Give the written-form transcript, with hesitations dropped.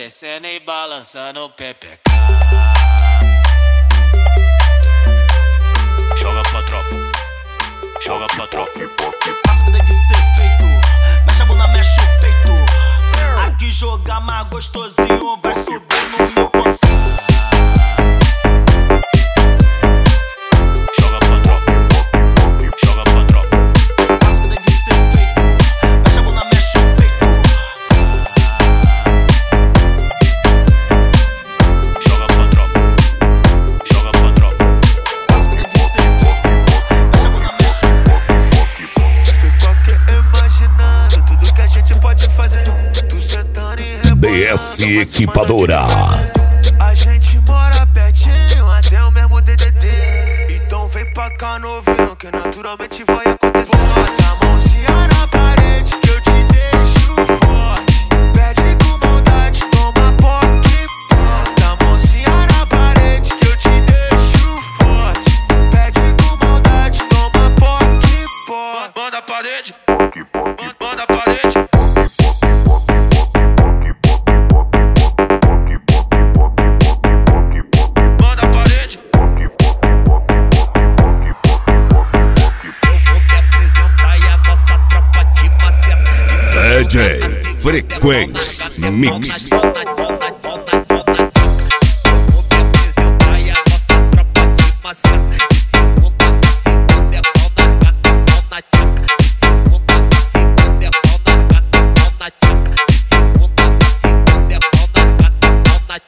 descendo e balançando o pepeca. Joga pra tropa, joga pra tropa. Faço o que deve ser feito, mexe a bunda, mexe o peito. Aqui jogar mais gostosinho, vai subir no meu conceito. DS Equipadora. A gente mora pertinho, até o mesmo DDD. Então vem pra cá novinho, que naturalmente vai acontecer. Bota a mãozinha na parede que eu te deixo forte. Pede com maldade, toma poque. Bota a mãozinha na parede que eu te deixo forte. Pede com maldade, toma poque. Banda a parede, banda a parede. DJ Frequência Mix.